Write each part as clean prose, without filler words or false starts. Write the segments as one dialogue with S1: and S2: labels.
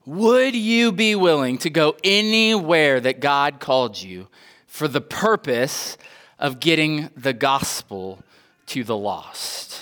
S1: Would you be willing to go anywhere that God called you for the purpose of getting the gospel to the lost?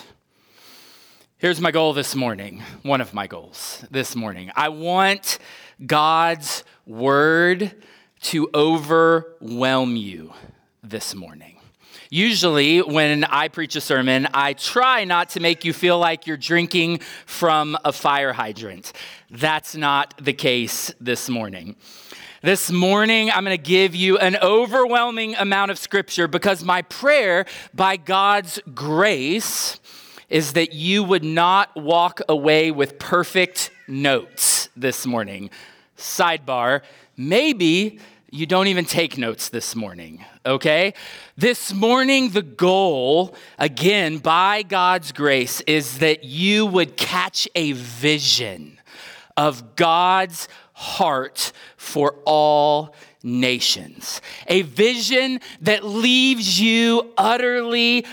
S1: Here's my goal this morning, one of my goals this morning. I want God's word to overwhelm you this morning. Usually when I preach a sermon, I try not to make you feel like you're drinking from a fire hydrant. That's not the case this morning. This morning, I'm going to give you an overwhelming amount of scripture because my prayer, by God's grace, is that you would not walk away with perfect notes this morning. Sidebar, maybe you don't even take notes this morning, okay? This morning, the goal, again, by God's grace, is that you would catch a vision of God's heart for all nations. A vision that leaves you utterly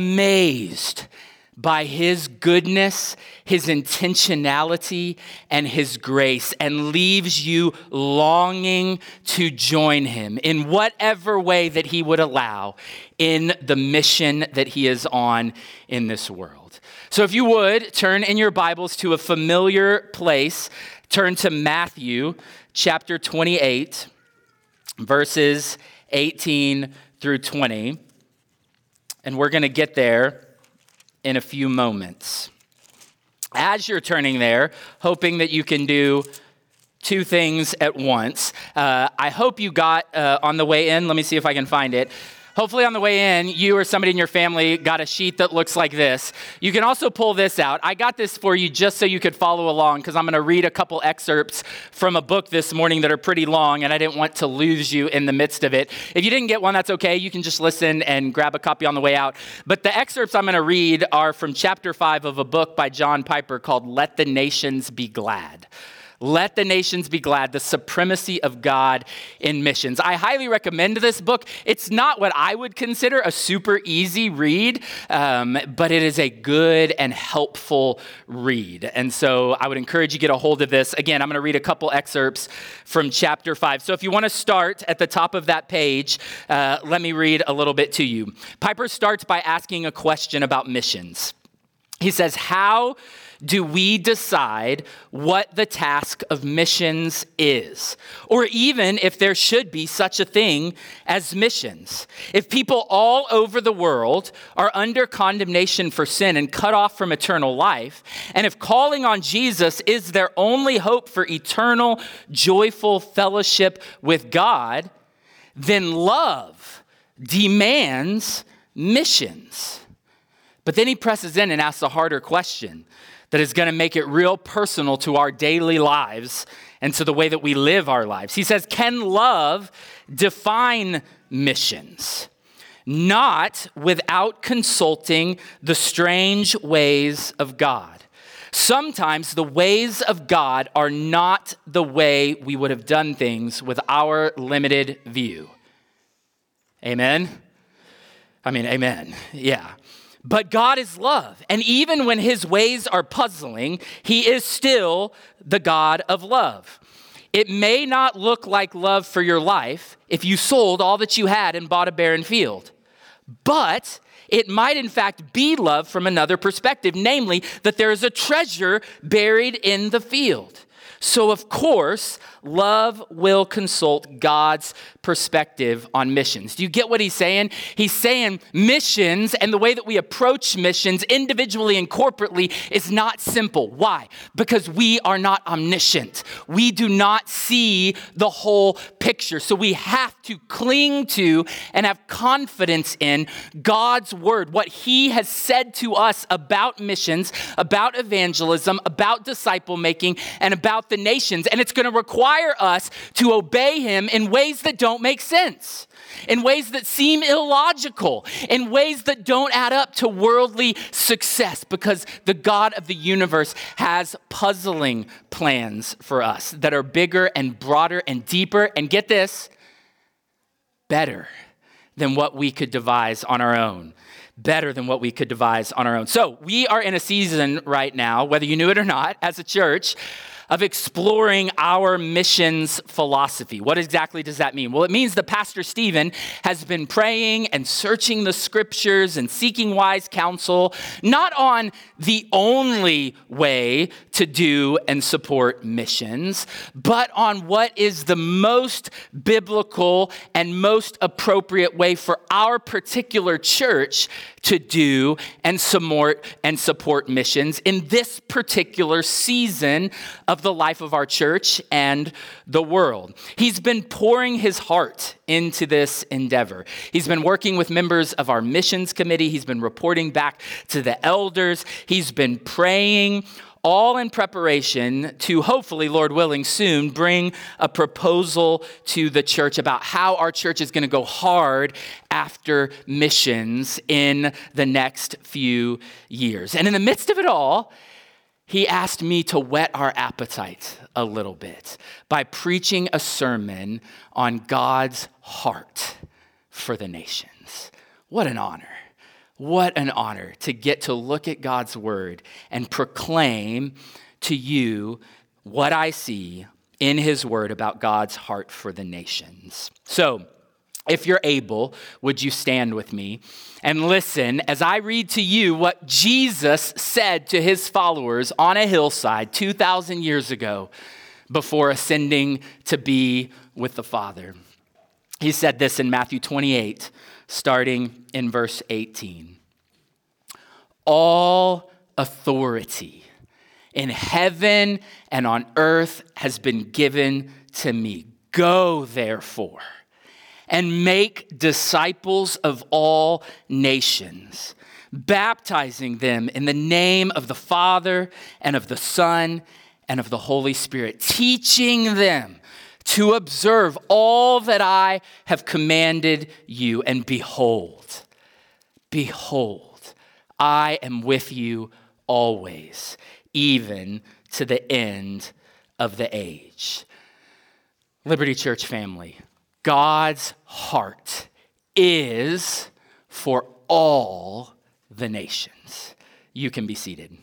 S1: amazed by his goodness, his intentionality, and his grace, and leaves you longing to join him in whatever way that he would allow in the mission that he is on in this world. So if you would, turn in your Bibles to a familiar place. Turn to Matthew chapter 28, verses 18 through 20. And we're going to get there in a few moments. As you're turning there, hoping that you can do two things at once, I hope you got on the way in, let me see if I can find it. Hopefully on the way in, you or somebody in your family got a sheet that looks like this. You can also pull this out. I got this for you just so you could follow along because I'm going to read a couple excerpts from a book this morning that are pretty long, and I didn't want to lose you in the midst of it. If you didn't get one, that's okay. You can just listen and grab a copy on the way out. But the excerpts I'm going to read are from chapter 5 of a book by John Piper called Let the Nations Be Glad. Let the Nations Be Glad, the supremacy of God in missions. I highly recommend this book. It's not what I would consider a super easy read, but it is a good and helpful read. And so I would encourage you to get a hold of this. Again, I'm going to read a couple excerpts from chapter 5. So if you want to start at the top of that page, let me read a little bit to you. Piper starts by asking a question about missions. He says, how do we decide what the task of missions is? Or even if there should be such a thing as missions. If people all over the world are under condemnation for sin and cut off from eternal life, and if calling on Jesus is their only hope for eternal, joyful fellowship with God, then love demands missions. But then he presses in and asks a harder question that is going to make it real personal to our daily lives and to the way that we live our lives. He says, can love define missions? Not without consulting the strange ways of God. Sometimes the ways of God are not the way we would have done things with our limited view. Amen? Amen. Yeah. But God is love, and even when his ways are puzzling, he is still the God of love. It may not look like love for your life if you sold all that you had and bought a barren field, but it might in fact be love from another perspective, namely that there is a treasure buried in the field. So of course, love will consult God's perspective on missions. Do you get what he's saying? He's saying missions and the way that we approach missions individually and corporately is not simple. Why? Because we are not omniscient. We do not see the whole picture. So we have to cling to and have confidence in God's word, what he has said to us about missions, about evangelism, about disciple making, and about the nations. And it's going to require us to obey him in ways that don't make sense, in ways that seem illogical, in ways that don't add up to worldly success, because the God of the universe has puzzling plans for us that are bigger and broader and deeper, and get this, better than what we could devise on our own. Better than what we could devise on our own. So we are in a season right now, whether you knew it or not, as a church, of exploring our missions philosophy. What exactly does that mean? Well, it means that Pastor Stephen has been praying and searching the scriptures and seeking wise counsel, not on the only way to do and support missions, but on what is the most biblical and most appropriate way for our particular church to do and support missions in this particular season of the life of our church and the world. He's been pouring his heart into this endeavor. He's been working with members of our missions committee. He's been reporting back to the elders. He's been praying, all in preparation to hopefully, Lord willing, soon bring a proposal to the church about how our church is going to go hard after missions in the next few years. And in the midst of it all, he asked me to whet our appetite a little bit by preaching a sermon on God's heart for the nations. What an honor. What an honor to get to look at God's word and proclaim to you what I see in his word about God's heart for the nations. So, if you're able, would you stand with me and listen as I read to you what Jesus said to his followers on a hillside 2,000 years ago before ascending to be with the Father. He said this in Matthew 28, starting in verse 18. All authority in heaven and on earth has been given to me. Go, therefore, and make disciples of all nations, baptizing them in the name of the Father and of the Son and of the Holy Spirit, teaching them to observe all that I have commanded you. And behold, I am with you always, even to the end of the age. Liberty Church family, God's heart is for all the nations. You can be seated.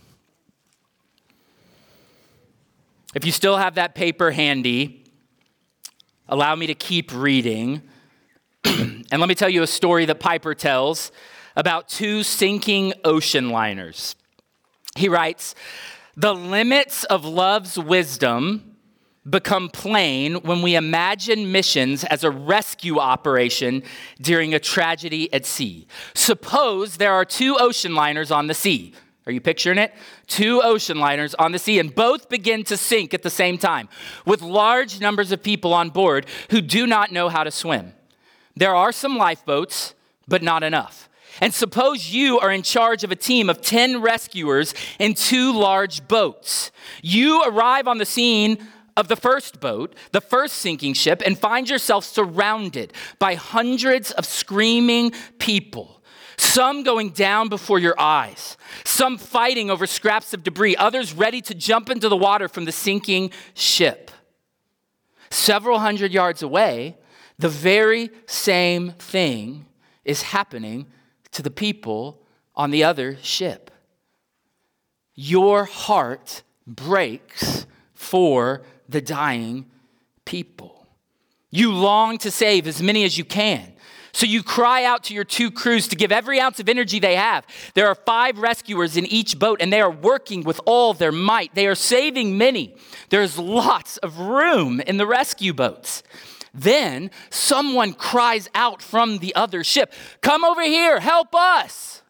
S1: If you still have that paper handy, allow me to keep reading. And let me tell you a story that Piper tells about two sinking ocean liners. He writes, "The limits of love's wisdom become plain when we imagine missions as a rescue operation during a tragedy at sea. Suppose there are two ocean liners on the sea." Are you picturing it? Two ocean liners on the sea, and both begin to sink at the same time, with large numbers of people on board who do not know how to swim. There are some lifeboats, but not enough. And suppose you are in charge of a team of 10 rescuers in two large boats. You arrive on the scene of the first boat, the first sinking ship, and find yourself surrounded by hundreds of screaming people, some going down before your eyes, some fighting over scraps of debris, others ready to jump into the water from the sinking ship. Several hundred yards away, the very same thing is happening to the people on the other ship. Your heart breaks for the dying people. You long to save as many as you can. So you cry out to your two crews to give every ounce of energy they have. There are 5 rescuers in each boat, and they are working with all their might. They are saving many. There's lots of room in the rescue boats. Then someone cries out from the other ship, "Come over here, help us."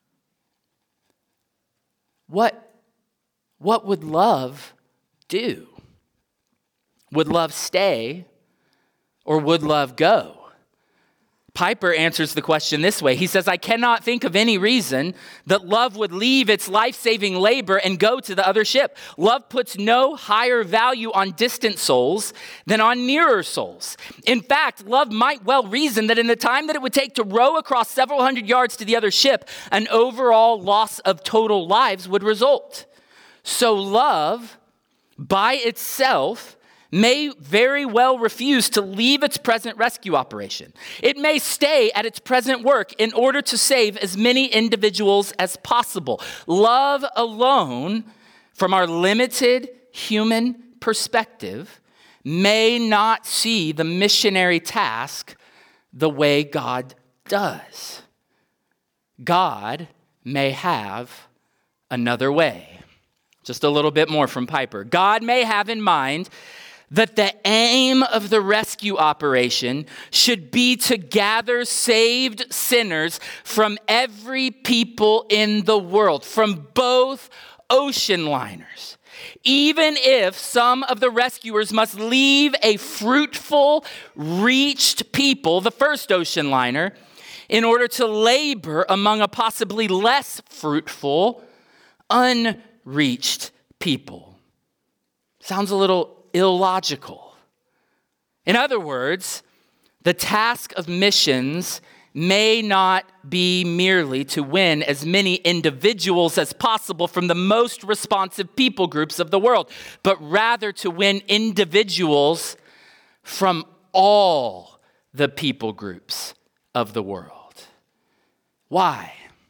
S1: What would love do? Would love stay, or would love go? Piper answers the question this way. He says, "I cannot think of any reason that love would leave its life-saving labor and go to the other ship. Love puts no higher value on distant souls than on nearer souls. In fact, love might well reason that in the time that it would take to row across several hundred yards to the other ship, an overall loss of total lives would result. So love, by itself, may very well refuse to leave its present rescue operation. It may stay at its present work in order to save as many individuals as possible. Love alone, from our limited human perspective, may not see the missionary task the way God does. God may have another way. Just a little bit more from Piper. God may have in mind that the aim of the rescue operation should be to gather saved sinners from every people in the world, from both ocean liners. Even if some of the rescuers must leave a fruitful, reached people, the first ocean liner, in order to labor among a possibly less fruitful, unreached people. Sounds a little illogical. In other words, the task of missions may not be merely to win as many individuals as possible from the most responsive people groups of the world, but rather to win individuals from all the people groups of the world. Why?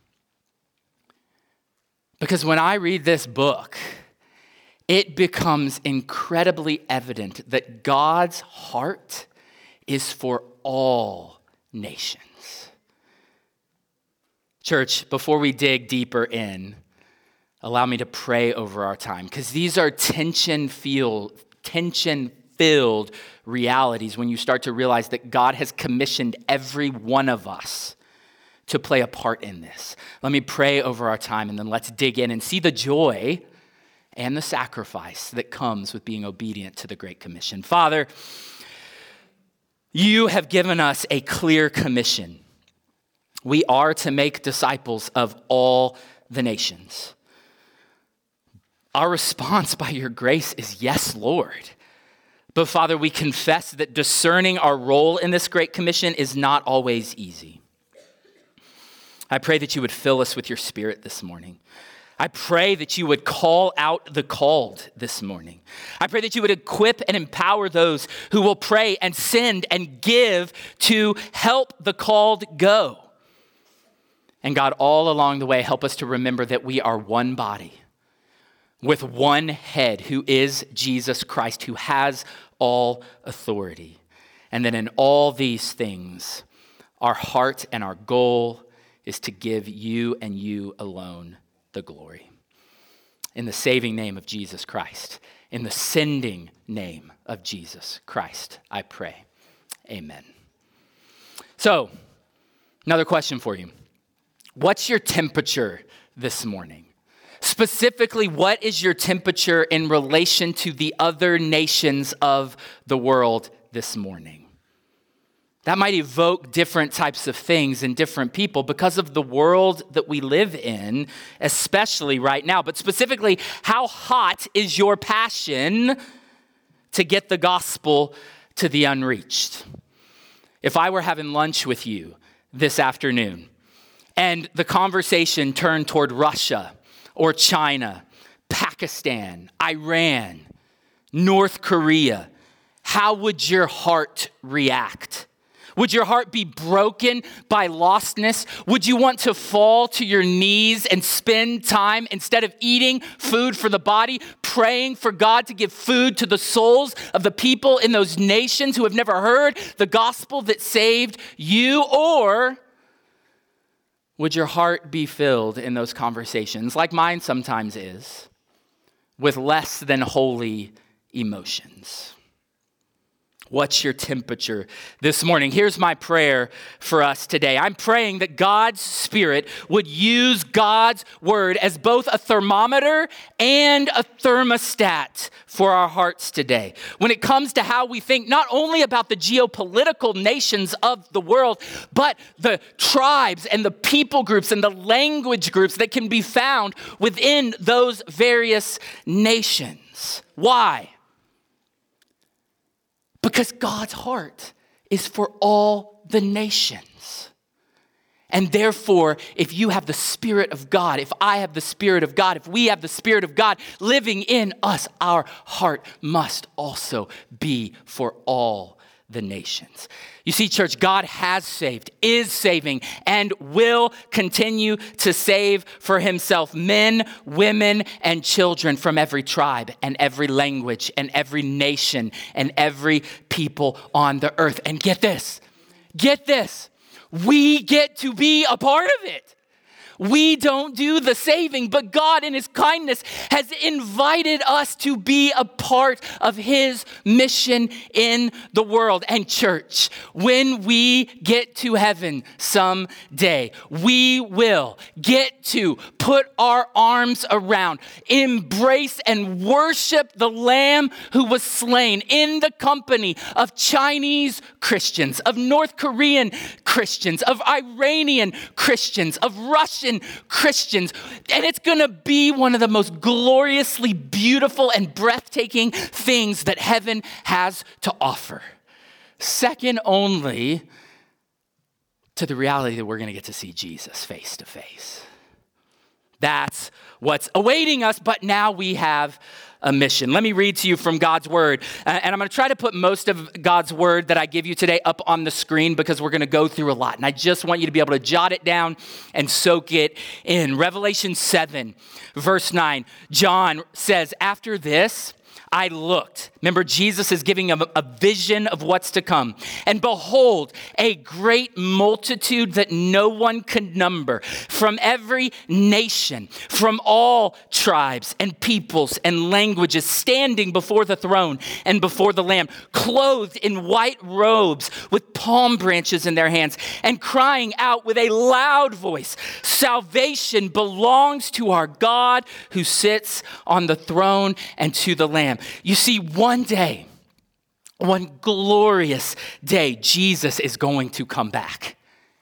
S1: Because when I read this book, it becomes incredibly evident that God's heart is for all nations. Church, before we dig deeper in, allow me to pray over our time, because these are tension-filled realities when you start to realize that God has commissioned every one of us to play a part in this. Let me pray over our time, and then let's dig in and see the joy and the sacrifice that comes with being obedient to the Great Commission. Father, you have given us a clear commission. We are to make disciples of all the nations. Our response by your grace is yes, Lord. But Father, we confess that discerning our role in this Great Commission is not always easy. I pray that you would fill us with your Spirit this morning. I pray that you would call out the called this morning. I pray that you would equip and empower those who will pray and send and give to help the called go. And God, all along the way, help us to remember that we are one body with one head, who is Jesus Christ, who has all authority. And that in all these things, our heart and our goal is to give you and you alone the glory. In the saving name of Jesus Christ, in the sending name of Jesus Christ, I pray. Amen. So, another question for you. What's your temperature this morning? Specifically, what is your temperature in relation to the other nations of the world this morning? That might evoke different types of things in different people because of the world that we live in, especially right now. But specifically, how hot is your passion to get the gospel to the unreached? If I were having lunch with you this afternoon and the conversation turned toward Russia or China, Pakistan, Iran, North Korea, how would your heart react? Would your heart be broken by lostness? Would you want to fall to your knees and spend time, instead of eating food for the body, praying for God to give food to the souls of the people in those nations who have never heard the gospel that saved you? Or would your heart be filled in those conversations, like mine sometimes is, with less than holy emotions? What's your temperature this morning? Here's my prayer for us today. I'm praying that God's Spirit would use God's word as both a thermometer and a thermostat for our hearts today. When it comes to how we think not only about the geopolitical nations of the world, but the tribes and the people groups and the language groups that can be found within those various nations. Why? Because God's heart is for all the nations. And therefore, if you have the Spirit of God, if I have the Spirit of God, if we have the Spirit of God living in us, our heart must also be for all the nations. You see, church, God has saved, is saving, and will continue to save for himself men, women, and children from every tribe and every language and every nation and every people on the earth. And get this, we get to be a part of it. We don't do the saving, but God in his kindness has invited us to be a part of his mission in the world. And church, when we get to heaven someday, we will get to put our arms around, embrace and worship the Lamb who was slain in the company of Chinese Christians, of North Korean Christians, of Iranian Christians, of Russian Christians. And it's going to be one of the most gloriously beautiful and breathtaking things that heaven has to offer. Second only to the reality that we're going to get to see Jesus face to face. That's what's awaiting us, but now we have a mission. Let me read to you from God's word. And I'm going to try to put most of God's word that I give you today up on the screen because we're going to go through a lot. And I just want you to be able to jot it down and soak it in. Revelation 7, verse 9, John says, after this, I looked. Remember, Jesus is giving a vision of what's to come. And behold, a great multitude that no one could number, from every nation, from all tribes and peoples and languages, standing before the throne and before the Lamb, clothed in white robes with palm branches in their hands, and crying out with a loud voice, salvation belongs to our God who sits on the throne and to the Lamb. You see, one day, one glorious day, Jesus is going to come back.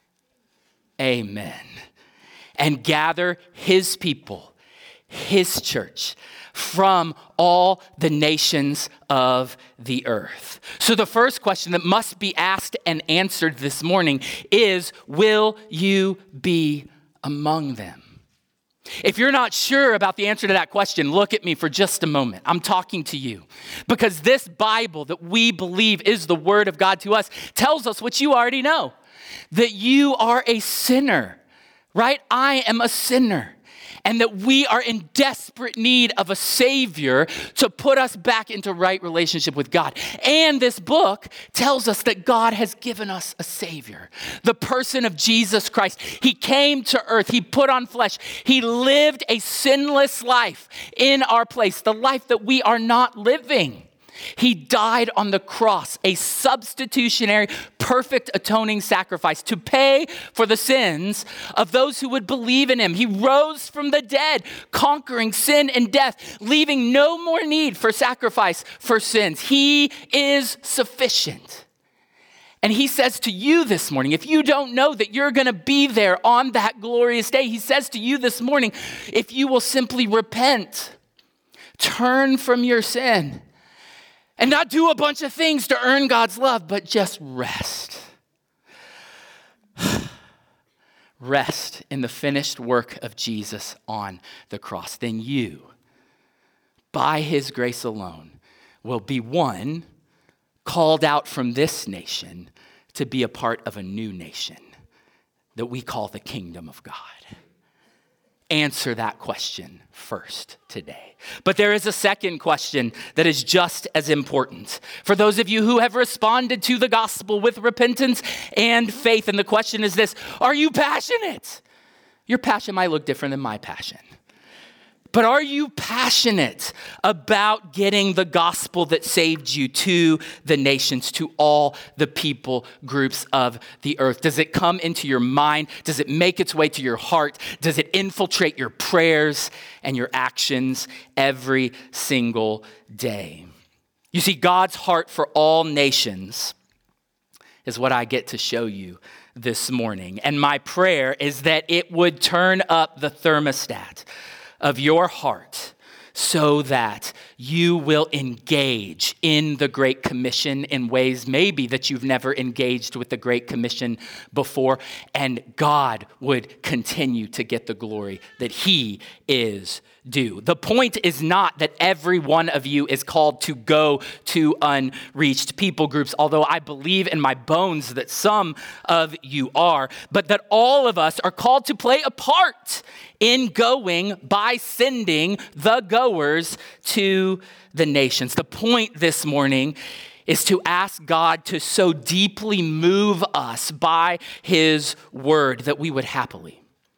S1: Amen. And gather his people, his church, from all the nations of the earth. So the first question that must be asked and answered this morning is, will you be among them? If you're not sure about the answer to that question, look at me for just a moment. I'm talking to you because this Bible that we believe is the word of God to us tells us what you already know, that you are a sinner, right? I am a sinner. And that we are in desperate need of a Savior to put us back into right relationship with God. And this book tells us that God has given us a Savior, the person of Jesus Christ. He came to earth. He put on flesh. He lived a sinless life in our place, the life that we are not living. He died on the cross, a substitutionary, perfect atoning sacrifice to pay for the sins of those who would believe in him. He rose from the dead, conquering sin and death, leaving no more need for sacrifice for sins. He is sufficient. And he says to you this morning, if you don't know that you're going to be there on that glorious day, he says to you this morning, if you will simply repent, turn from your sin, and not do a bunch of things to earn God's love, but just rest. Rest in the finished work of Jesus on the cross. Then you, by his grace alone, will be one called out from this nation to be a part of a new nation that we call the kingdom of God. Answer that question first today. But there is a second question that is just as important. For those of you who have responded to the gospel with repentance and faith, and the question is this: are you passionate? Your passion might look different than my passion. But are you passionate about getting the gospel that saved you to the nations, to all the people groups of the earth? Does it come into your mind? Does it make its way to your heart? Does it infiltrate your prayers and your actions every single day? You see, God's heart for all nations is what I get to show you this morning. And my prayer is that it would turn up the thermostat of your heart so that you will engage in the Great Commission in ways maybe that you've never engaged with the Great Commission before, and God would continue to get the glory that he is due. The point is not that every one of you is called to go to unreached people groups, although I believe in my bones that some of you are, but that all of us are called to play a part in going by sending the goers to the nations. The point this morning is to ask God to so deeply move us by his word that we would happily,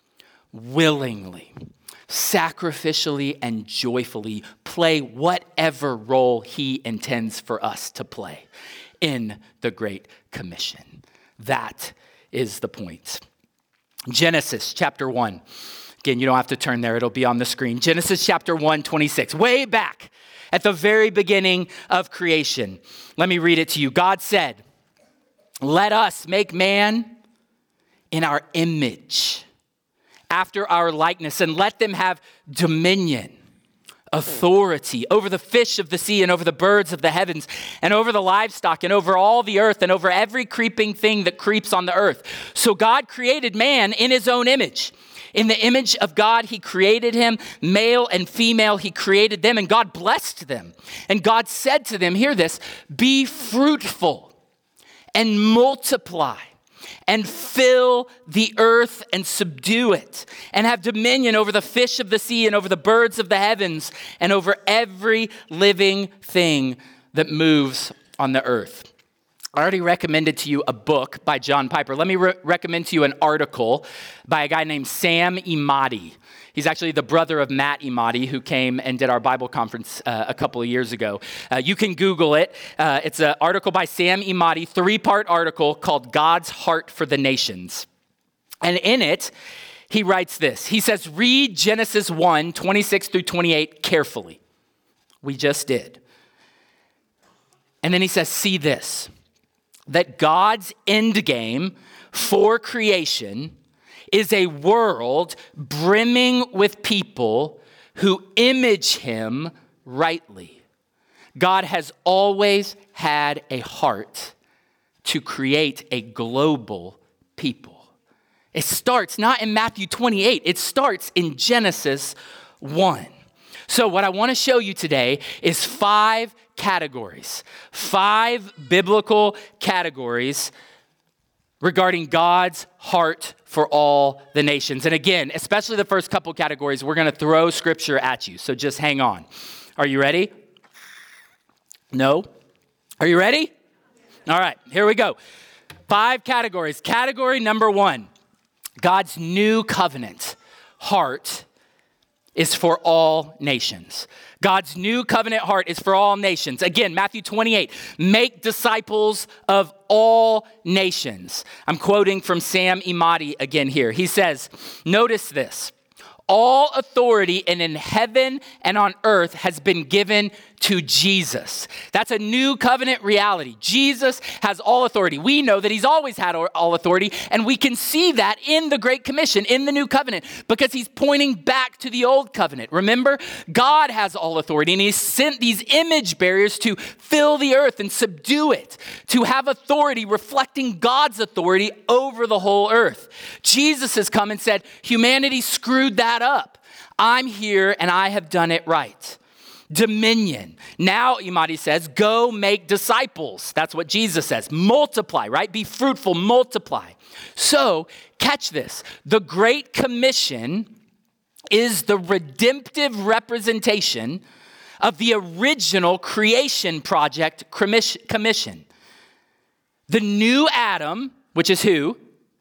S1: willingly, sacrificially, and joyfully play whatever role he intends for us to play in the Great Commission. That is the point. Genesis chapter 1. Again, you don't have to turn there. It'll be on the screen. Genesis chapter 1:26, way back at the very beginning of creation. Let me read it to you. God said, "Let us make man in our image, after our likeness, and let them have dominion, authority over the fish of the sea and over the birds of the heavens and over the livestock and over all the earth and over every creeping thing that creeps on the earth." So God created man in his own image. In the image of God, he created him, male and female, he created them, and God blessed them. And God said to them, hear this, "Be fruitful and multiply and fill the earth and subdue it and have dominion over the fish of the sea and over the birds of the heavens and over every living thing that moves on the earth." I already recommended to you a book by John Piper. Let me recommend to you an article by a guy named Sam Emadi. He's actually the brother of Matt Emadi, who came and did our Bible conference a couple of years ago. You can Google it. It's an article by Sam Emadi, 3-part article called God's Heart for the Nations. And in it, he writes this. He says, read Genesis 1:26 through 28 carefully. We just did. And then he says, see this, that God's end game for creation is a world brimming with people who image him rightly. God has always had a heart to create a global people. It starts not in Matthew 28, it starts in Genesis 1. So what I want to show you today is 5 categories, 5 biblical categories regarding God's heart for all the nations. And again, especially the first couple categories, we're going to throw scripture at you. So just hang on. Are you ready? No? Are you ready? All right, here we go. 5 categories. Category number 1, God's new covenant heart is for all nations. God's new covenant heart is for all nations. Again, Matthew 28, make disciples of all nations. I'm quoting from Sam Emadi again here. He says, notice this, all authority in heaven and on earth has been given to Jesus. That's a new covenant reality. Jesus has all authority. We know that he's always had all authority, and we can see that in the Great Commission, in the new covenant, because he's pointing back to the old covenant. Remember, God has all authority, and he's sent these image bearers to fill the earth and subdue it, to have authority reflecting God's authority over the whole earth. Jesus has come and said, humanity screwed that up. I'm here and I have done it right. Dominion. Now, Emadi says, go make disciples. That's what Jesus says. Multiply, right? Be fruitful, multiply. So, catch this. The Great Commission is the redemptive representation of the original creation project commission. The new Adam, which is who?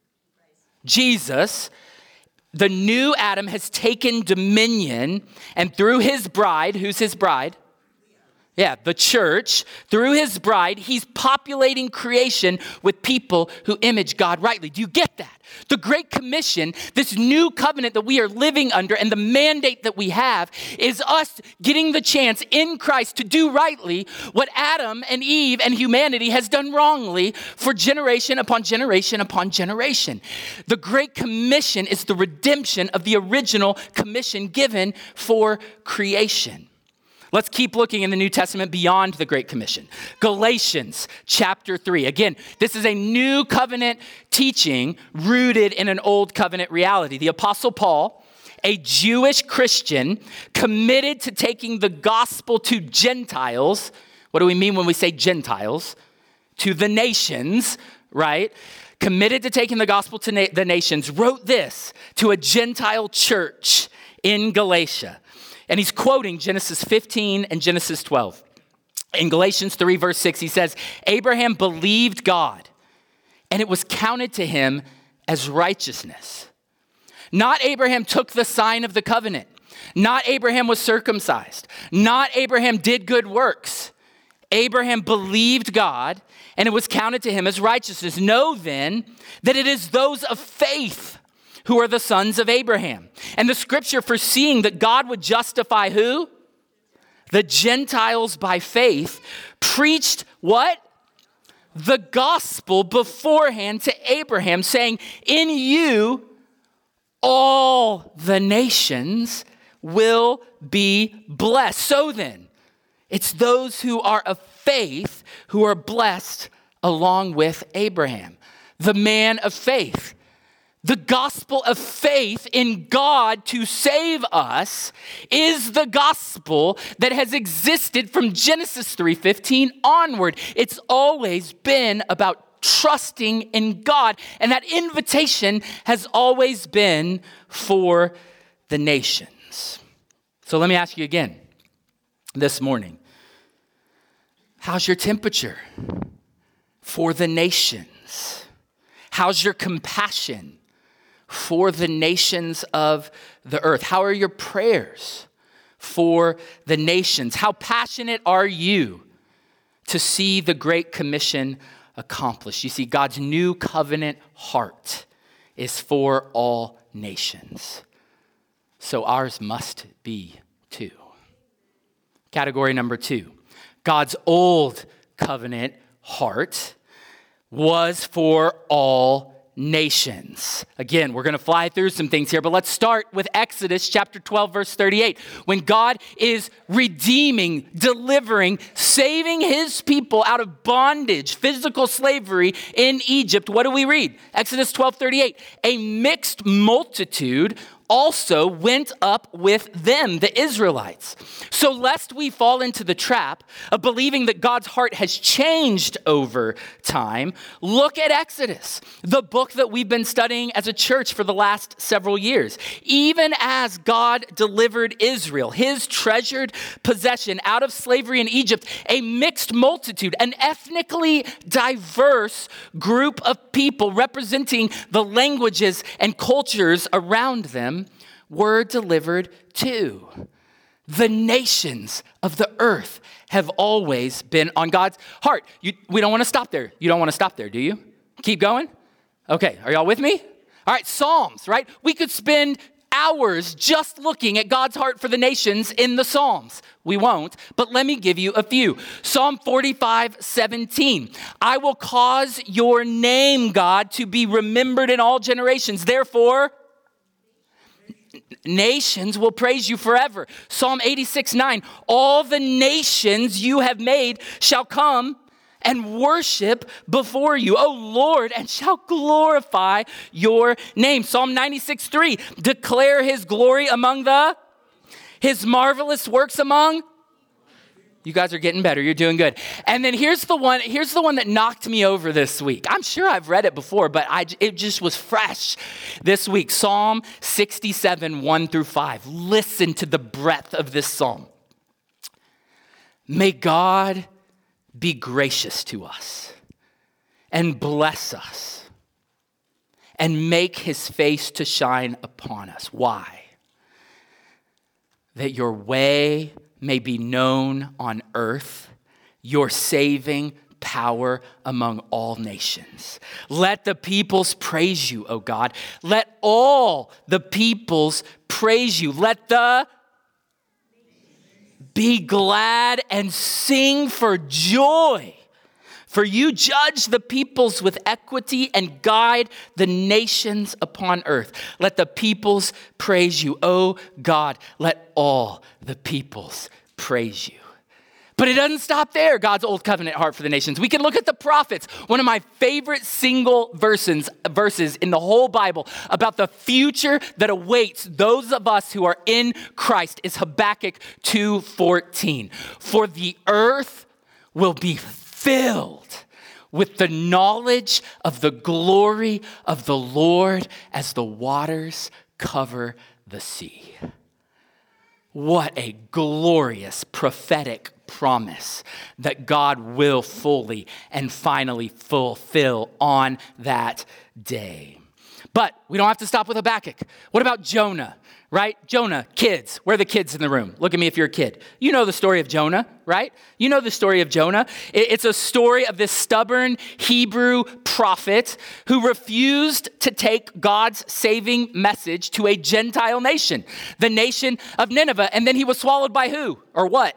S1: Jesus. The new Adam has taken dominion, and through his bride, who's his bride? Yeah, the church. Through his bride, he's populating creation with people who image God rightly. Do you get that? The Great Commission, this new covenant that we are living under, and the mandate that we have is us getting the chance in Christ to do rightly what Adam and Eve and humanity has done wrongly for generation upon generation upon generation. The Great Commission is the redemption of the original commission given for creation. Let's keep looking in the New Testament beyond the Great Commission. Galatians chapter 3. Again, this is a new covenant teaching rooted in an old covenant reality. The Apostle Paul, a Jewish Christian, committed to taking the gospel to Gentiles. What do we mean when we say Gentiles? To the nations, right? Committed to taking the gospel to the nations, wrote this to a Gentile church in Galatia. And he's quoting Genesis 15 and Genesis 12. In Galatians 3, verse 6, he says, Abraham believed God, and it was counted to him as righteousness. Not Abraham took the sign of the covenant. Not Abraham was circumcised. Not Abraham did good works. Abraham believed God, and it was counted to him as righteousness. Know then that it is those of faith who are the sons of Abraham. And the scripture foreseeing that God would justify who? The Gentiles by faith, preached what? The gospel beforehand to Abraham, saying, in you all the nations will be blessed. So then, it's those who are of faith who are blessed along with Abraham, the man of faith. The gospel of faith in God to save us is the gospel that has existed from Genesis 3:15 onward. It's always been about trusting in God, and that invitation has always been for the nations. So let me ask you again this morning. How's your temperature for the nations? How's your compassion for the nations of the earth? How are your prayers for the nations? How passionate are you to see the Great Commission accomplished? You see, God's new covenant heart is for all nations. So ours must be too. Category number 2. God's old covenant heart was for all nations. Again, we're going to fly through some things here, but let's start with Exodus chapter 12, verse 38. When God is redeeming, delivering, saving his people out of bondage, physical slavery in Egypt, what do we read? Exodus 12:38. A mixed multitude also went up with them, the Israelites. So lest we fall into the trap of believing that God's heart has changed over time, look at Exodus, the book that we've been studying as a church for the last several years. Even as God delivered Israel, his treasured possession, out of slavery in Egypt, a mixed multitude, an ethnically diverse group of people representing the languages and cultures around them were delivered too. The nations of the earth have always been on God's heart. We don't want to stop there. You don't want to stop there, do you? Keep going? Okay, are y'all with me? All right, Psalms, right? We could spend hours just looking at God's heart for the nations in the Psalms. We won't, but let me give you a few. Psalm 45:17. I will cause your name, God, to be remembered in all generations. Therefore, nations will praise you forever. Psalm 86:9. All the nations you have made shall come and worship before you, O Lord, and shall glorify your name. Psalm 96:3. Declare his glory among his marvelous works among. You guys are getting better. You're doing good. And then here's the one that knocked me over this week. I'm sure I've read it before, but it just was fresh this week. Psalm 67, 1-5. Listen to the breadth of this psalm. May God be gracious to us and bless us and make his face to shine upon us. Why? That your way may be known on earth, your saving power among all nations. Let the peoples praise you, O God. Let all the peoples praise you. Let the be glad and sing for joy. For you judge the peoples with equity and guide the nations upon earth. Let the peoples praise you, O God. Let all the peoples praise you. But it doesn't stop there, God's old covenant heart for the nations. We can look at the prophets. One of my favorite single verses in the whole Bible about the future that awaits those of us who are in Christ is Habakkuk 2:14. For the earth will be filled with the knowledge of the glory of the Lord as the waters cover the sea. What a glorious prophetic promise that God will fully and finally fulfill on that day. But we don't have to stop with Habakkuk. What about Jonah, right? Jonah, kids. Where are the kids in the room? Look at me if you're a kid. You know the story of Jonah, right? You know the story of Jonah. It's a story of this stubborn Hebrew prophet who refused to take God's saving message to a Gentile nation, the nation of Nineveh. And then he was swallowed by who or what?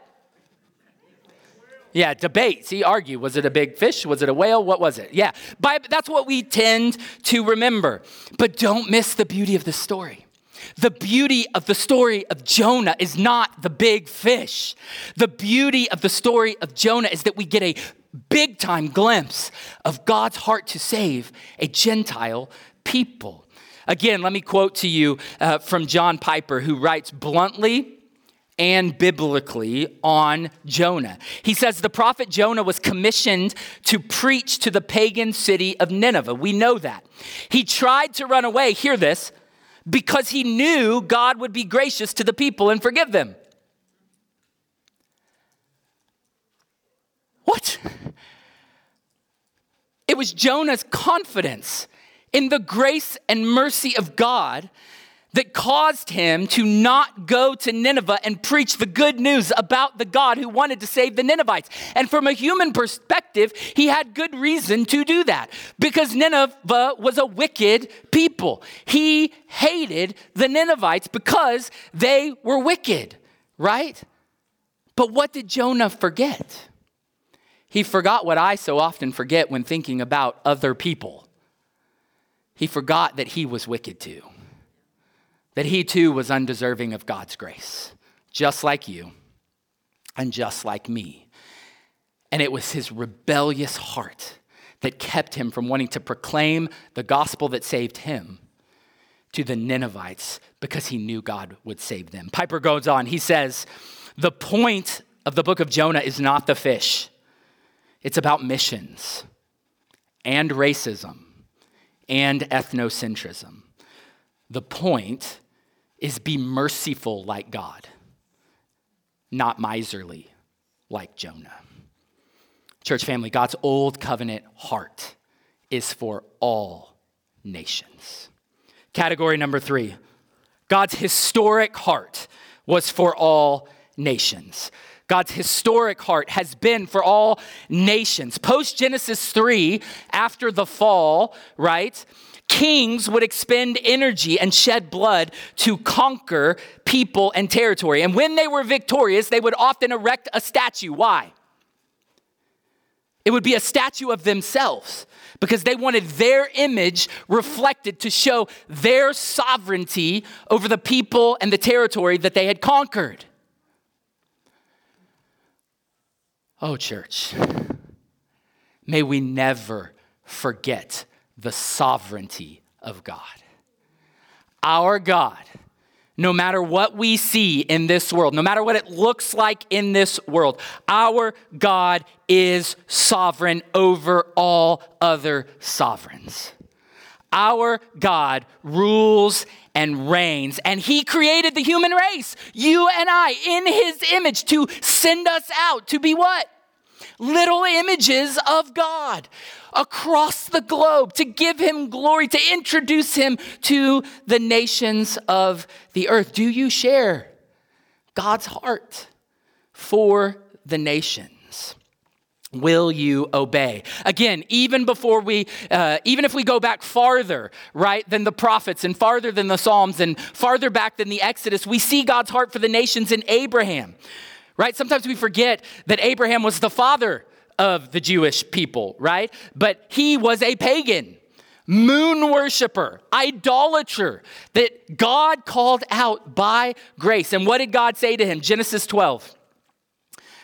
S1: Yeah, debates. He argued. Was it a big fish? Was it a whale? What was it? Yeah, that's what we tend to remember. But don't miss the beauty of the story. The beauty of the story of Jonah is not the big fish. The beauty of the story of Jonah is that we get a big time glimpse of God's heart to save a Gentile people. Again, let me quote to you from John Piper, who writes bluntly and biblically on Jonah. He says the prophet Jonah was commissioned to preach to the pagan city of Nineveh. We know that. He tried to run away, hear this, because he knew God would be gracious to the people and forgive them. What? It was Jonah's confidence in the grace and mercy of God that caused him to not go to Nineveh and preach the good news about the God who wanted to save the Ninevites. And from a human perspective, he had good reason to do that because Nineveh was a wicked people. He hated the Ninevites because they were wicked, right? But what did Jonah forget? He forgot what I so often forget when thinking about other people. He forgot that he was wicked too. That he too was undeserving of God's grace, just like you and just like me. And it was his rebellious heart that kept him from wanting to proclaim the gospel that saved him to the Ninevites because he knew God would save them. Piper goes on, he says, the point of the book of Jonah is not the fish. It's about missions and racism and ethnocentrism. The point is be merciful like God, not miserly like Jonah. Church family, God's old covenant heart is for all nations. Category number 3, God's historic heart was for all nations. God's historic heart has been for all nations. Post-Genesis 3, after the fall, right? Kings would expend energy and shed blood to conquer people and territory. And when they were victorious, they would often erect a statue. Why? It would be a statue of themselves because they wanted their image reflected to show their sovereignty over the people and the territory that they had conquered. Oh, church, may we never forget the sovereignty of God. Our God, no matter what we see in this world, no matter what it looks like in this world, our God is sovereign over all other sovereigns. Our God rules and reigns, and he created the human race, you and I, in his image to send us out to be what? Little images of God across the globe, to give him glory, to introduce him to the nations of the earth. Do you share God's heart for the nations? Will you obey? Again, even if we go back farther, right, than the prophets and farther than the Psalms and farther back than the Exodus, we see God's heart for the nations in Abraham, right? Sometimes we forget that Abraham was the father of the Jewish people, right? But he was a pagan, moon worshiper, idolater that God called out by grace. And what did God say to him? Genesis 12.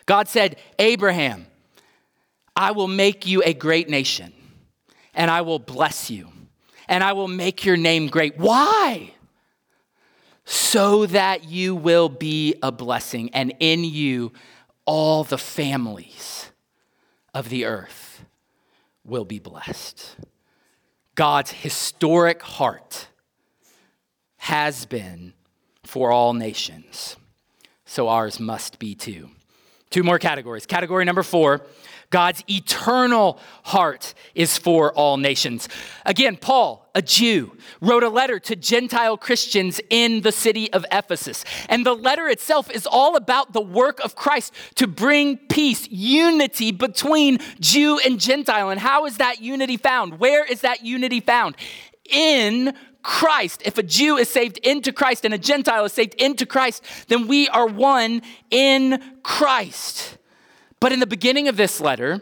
S1: God said, Abraham, I will make you a great nation, and I will bless you, and I will make your name great. Why? So that you will be a blessing, and in you all the families of the earth will be blessed. God's historic heart has been for all nations, so ours must be too. Two more categories. Category number 4, God's eternal heart is for all nations. Again, Paul, a Jew, wrote a letter to Gentile Christians in the city of Ephesus. And the letter itself is all about the work of Christ to bring peace, unity between Jew and Gentile. And how is that unity found? Where is that unity found? In Christ. If a Jew is saved into Christ and a Gentile is saved into Christ, then we are one in Christ. But in the beginning of this letter,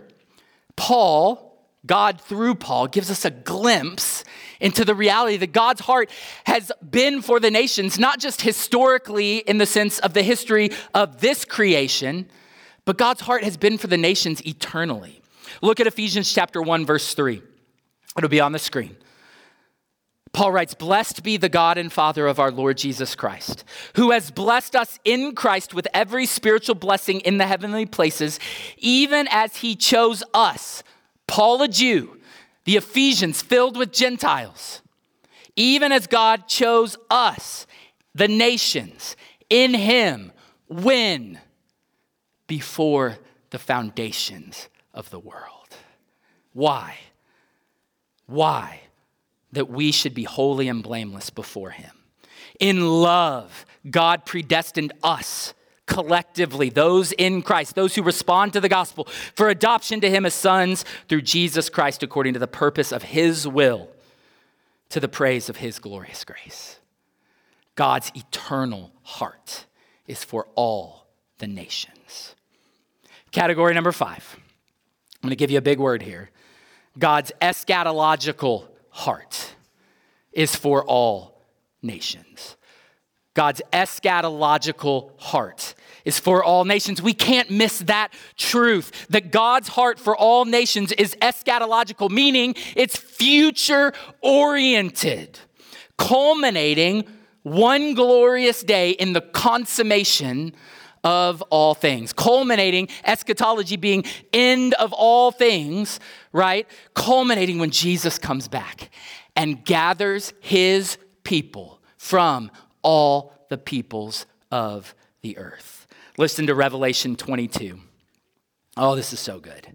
S1: God through Paul gives us a glimpse into the reality that God's heart has been for the nations, not just historically in the sense of the history of this creation, but God's heart has been for the nations eternally. Look at Ephesians chapter 1, verse 3. It'll be on the screen. Paul writes, "Blessed be the God and Father of our Lord Jesus Christ, who has blessed us in Christ with every spiritual blessing in the heavenly places, even as he chose us," Paul a Jew, the Ephesians filled with Gentiles, "even as God chose us, the nations, in him, when? Before the foundations of the world." Why? Why? That we should be holy and blameless before him. In love, God predestined us collectively, those in Christ, those who respond to the gospel, for adoption to him as sons through Jesus Christ, according to the purpose of his will, to the praise of his glorious grace. God's eternal heart is for all the nations. Category number 5. I'm going to give you a big word here. God's eschatological heart is for all nations. God's eschatological heart is for all nations. We can't miss that truth, that God's heart for all nations is eschatological, meaning it's future oriented, culminating one glorious day in the consummation of all things. Culminating, eschatology being end of all things, right? Culminating when Jesus comes back and gathers his people from all the peoples of the earth. Listen to Revelation 22. Oh, this is so good.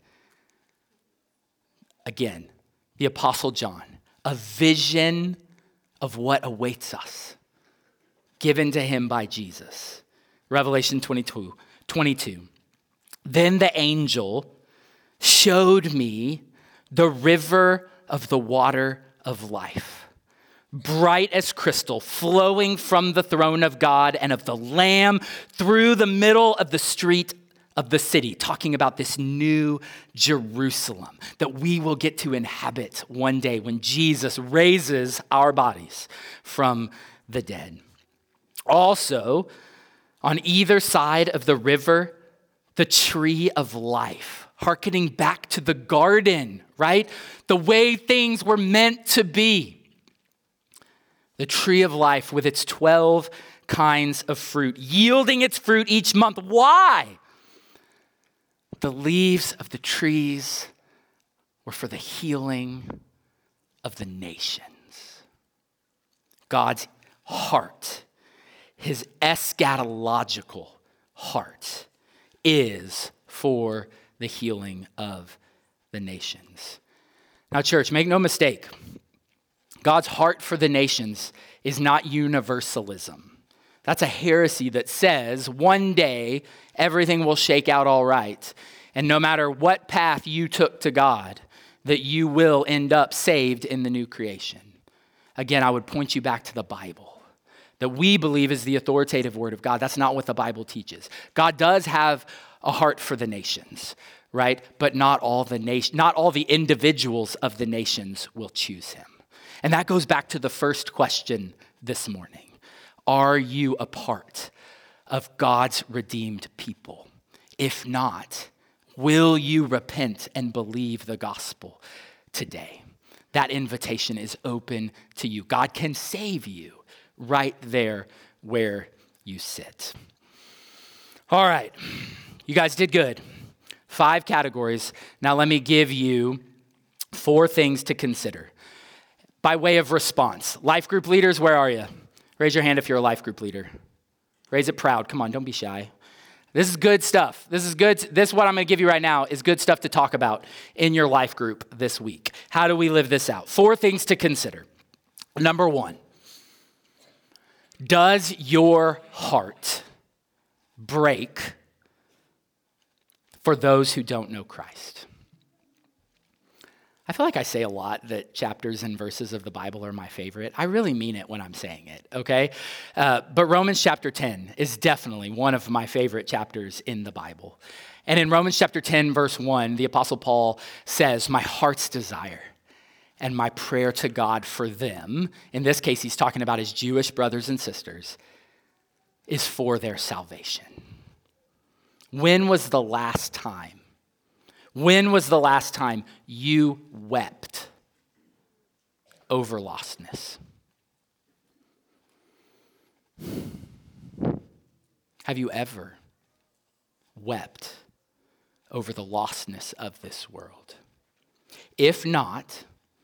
S1: Again, the Apostle John, a vision of what awaits us, given to him by Jesus. Revelation 22. Then the angel showed me the river of the water of life, bright as crystal, flowing from the throne of God and of the Lamb through the middle of the street of the city, talking about this new Jerusalem that we will get to inhabit one day when Jesus raises our bodies from the dead. Also, on either side of the river, the tree of life, hearkening back to the garden, right? The way things were meant to be. The tree of life with its 12 kinds of fruit, yielding its fruit each month. Why? The leaves of the trees were for the healing of the nations. God's heart, his eschatological heart, is for the healing of the nations. Now, church, make no mistake. God's heart for the nations is not universalism. That's a heresy that says one day everything will shake out all right. And no matter what path you took to God, that you will end up saved in the new creation. Again, I would point you back to the Bible, that we believe is the authoritative word of God. That's not what the Bible teaches. God does have a heart for the nations, right? But not all the individuals of the nations will choose him. And that goes back to the first question this morning. Are you a part of God's redeemed people? If not, will you repent and believe the gospel today? That invitation is open to you. God can save you right there where you sit. All right, you guys did good. 5 categories. Now let me give you 4 things to consider by way of response. Life group leaders, where are you? Raise your hand if you're a life group leader. Raise it proud. Come on, don't be shy. This is good stuff. This is good. This, what I'm going to give you right now, is good stuff to talk about in your life group this week. How do we live this out? 4 things to consider. Number 1, does your heart break for those who don't know Christ? I feel like I say a lot that chapters and verses of the Bible are my favorite. I really mean it when I'm saying it, okay? But Romans chapter 10 is definitely one of my favorite chapters in the Bible. And in Romans chapter 10, verse 1, the Apostle Paul says, my heart's desire and my prayer to God for them, in this case he's talking about his Jewish brothers and sisters, is for their salvation. When was the last time you wept over lostness? Have you ever wept over the lostness of this world? If not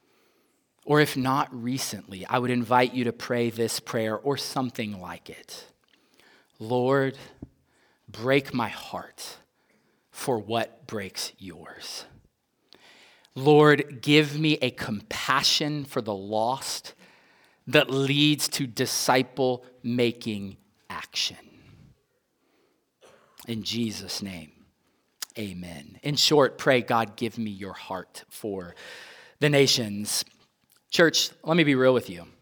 S1: recently, I would invite you to pray this prayer or something like it. Lord, break my heart for what breaks yours. Lord, give me a compassion for the lost that leads to disciple-making action. In Jesus' name, amen. In short, pray, God, give me your heart for the nations. Church, let me be real with you.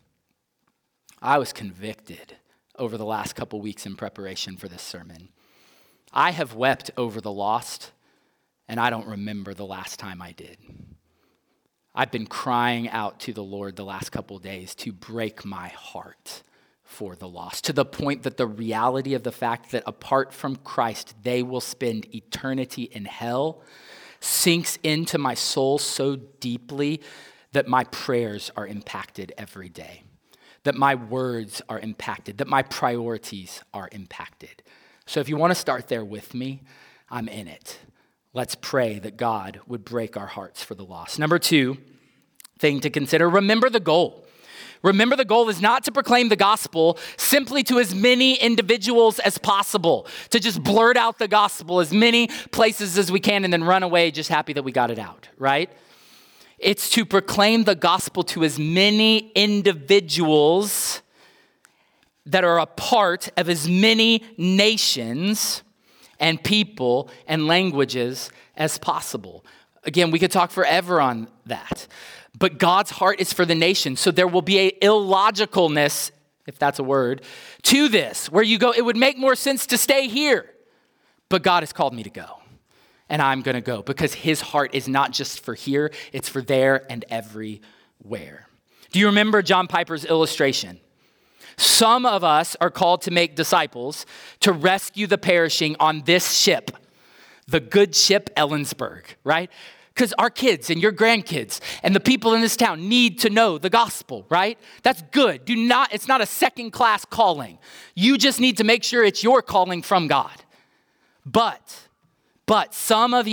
S1: I was convicted over the last couple weeks in preparation for this sermon. I have wept over the lost, and I don't remember the last time I did. I've been crying out to the Lord the last couple of days to break my heart for the lost, to the point that the reality of the fact that apart from Christ, they will spend eternity in hell sinks into my soul so deeply that my prayers are impacted every day, that my words are impacted, that my priorities are impacted. So if you want to start there with me, I'm in it. Let's pray that God would break our hearts for the lost. Number 2 thing to consider, remember the goal. Remember the goal is not to proclaim the gospel simply to as many individuals as possible, to just blurt out the gospel as many places as we can and then run away just happy that we got it out, right? It's to proclaim the gospel to as many individuals that are a part of as many nations and people and languages as possible. Again, we could talk forever on that. But God's heart is for the nation. So there will be a illogicalness, if that's a word, to this, where you go, it would make more sense to stay here. But God has called me to go. And I'm going to go because his heart is not just for here, it's for there and everywhere. Do you remember John Piper's illustration? Some of us are called to make disciples, to rescue the perishing on this ship, the good ship Ellensburg, right? Because our kids and your grandkids and the people in this town need to know the gospel, right? That's good. It's not a second-class calling. You just need to make sure it's your calling from God. But some of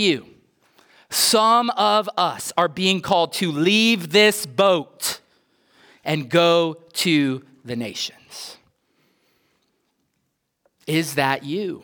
S1: us are being called to leave this boat and go to the nations. Is that you?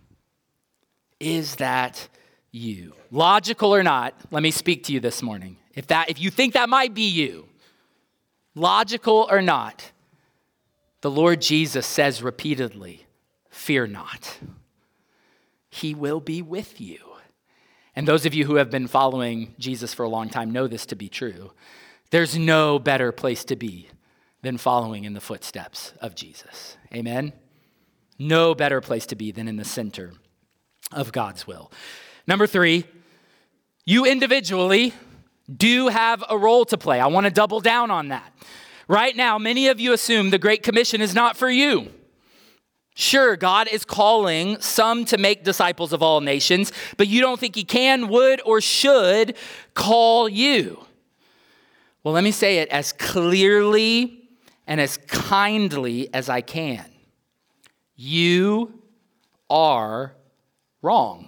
S1: Is that you? Logical or not, let me speak to you this morning. If you think that might be you, logical or not, the Lord Jesus says repeatedly, fear not. He will be with you. And those of you who have been following Jesus for a long time know this to be true. There's no better place to be than following in the footsteps of Jesus. Amen? No better place to be than in the center of God's will. Number 3, you individually do have a role to play. I want to double down on that. Right now, many of you assume the Great Commission is not for you. Sure, God is calling some to make disciples of all nations, but you don't think he can, would, or should call you. Well, let me say it as clearly and as kindly as I can. You are wrong.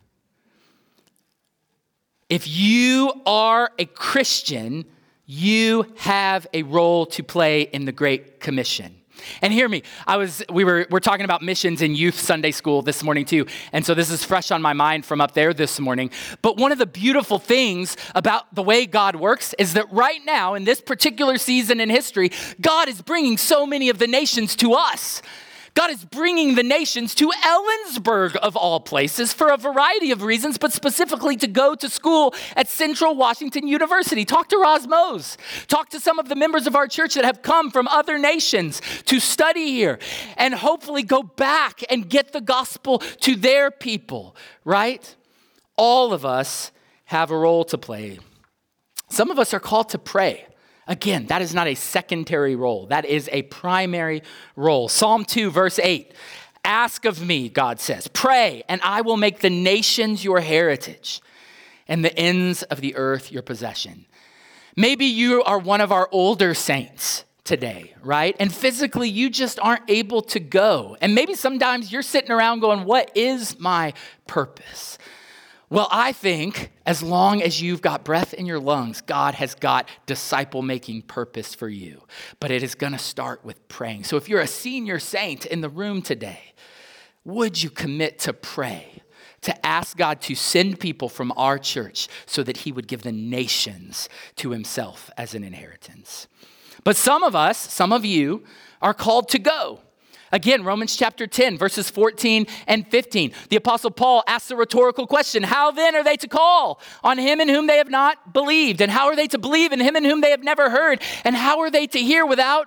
S1: If you are a Christian, you have a role to play in the Great Commission. And hear me, we're talking about missions in youth Sunday school this morning too. And so this is fresh on my mind from up there this morning. But one of the beautiful things about the way God works is that right now in this particular season in history, God is bringing so many of the nations to us. God is bringing the nations to Ellensburg, of all places, for a variety of reasons, but specifically to go to school at Central Washington University. Talk to Roz Mose. Talk to some of the members of our church that have come from other nations to study here and hopefully go back and get the gospel to their people, right? All of us have a role to play. Some of us are called to pray. Again, that is not a secondary role. That is a primary role. Psalm 2, verse 8. Ask of me, God says, pray, and I will make the nations your heritage and the ends of the earth your possession. Maybe you are one of our older saints today, right? And physically, you just aren't able to go. And maybe sometimes you're sitting around going, what is my purpose? Well, I think as long as you've got breath in your lungs, God has got disciple-making purpose for you. But it is going to start with praying. So if you're a senior saint in the room today, would you commit to pray, to ask God to send people from our church so that he would give the nations to himself as an inheritance? But some of you are called to go. Again, Romans chapter 10, verses 14 and 15. The Apostle Paul asks a rhetorical question. How then are they to call on him in whom they have not believed? And how are they to believe in him in whom they have never heard? And how are they to hear without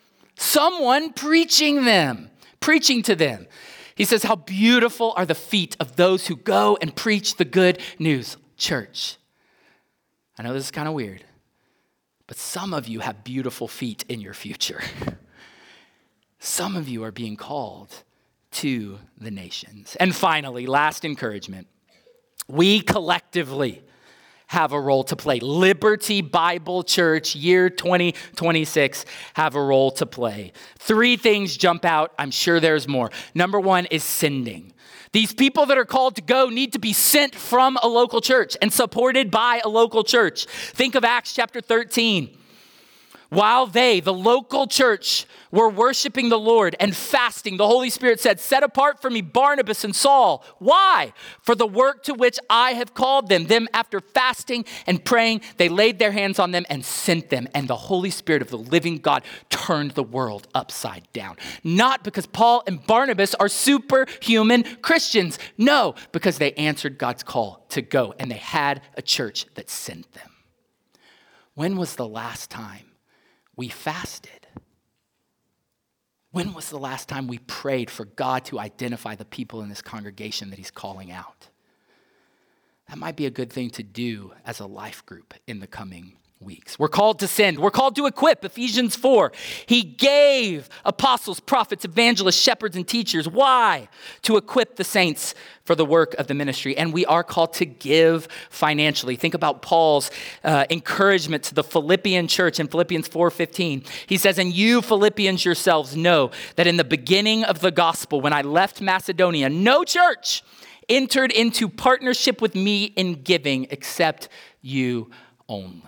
S1: someone preaching to them? He says, how beautiful are the feet of those who go and preach the good news. Church, I know this is kind of weird, but some of you have beautiful feet in your future. Some of you are being called to the nations. And finally, last encouragement. We collectively have a role to play. Liberty Bible Church, year 2026, have a role to play. 3 things jump out. I'm sure there's more. Number 1 is sending. These people that are called to go need to be sent from a local church and supported by a local church. Think of Acts chapter 13. While they, the local church, were worshiping the Lord and fasting, the Holy Spirit said, set apart for me Barnabas and Saul. Why? For the work to which I have called them. Them after fasting and praying, they laid their hands on them and sent them. And the Holy Spirit of the living God turned the world upside down. Not because Paul and Barnabas are superhuman Christians. No, because they answered God's call to go. And they had a church that sent them. When was the last time we fasted? When was the last time we prayed for God to identify the people in this congregation that he's calling out? That might be a good thing to do as a life group in the coming weeks. We're called to send. We're called to equip. Ephesians 4. He gave apostles, prophets, evangelists, shepherds, and teachers. Why? To equip the saints for the work of the ministry. And we are called to give financially. Think about Paul's encouragement to the Philippian church in Philippians 4:15. He says, and you Philippians yourselves know that in the beginning of the gospel, when I left Macedonia, no church entered into partnership with me in giving except you only.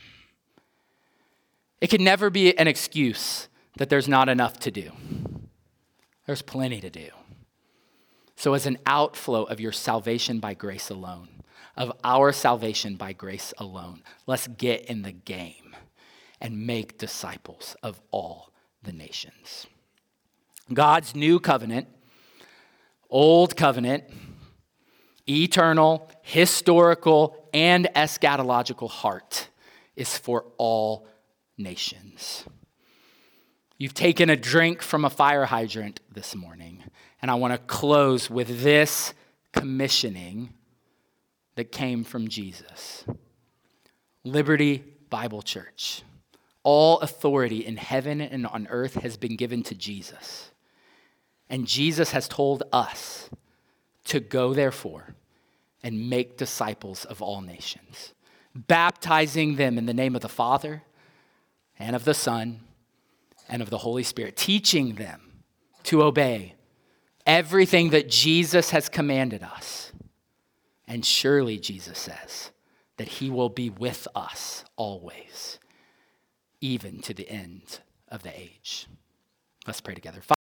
S1: It can never be an excuse that there's not enough to do. There's plenty to do. So as an outflow of your salvation by grace alone, of our salvation by grace alone, let's get in the game and make disciples of all the nations. God's new covenant, old covenant, eternal, historical, and eschatological heart is for all nations. You've taken a drink from a fire hydrant this morning, and I want to close with this commissioning that came from Jesus. Liberty Bible Church. All authority in heaven and on earth has been given to Jesus. And Jesus has told us to go, therefore, and make disciples of all nations, baptizing them in the name of the Father and of the Son and of the Holy Spirit, teaching them to obey everything that Jesus has commanded us. And surely Jesus says that he will be with us always, even to the end of the age. Let's pray together.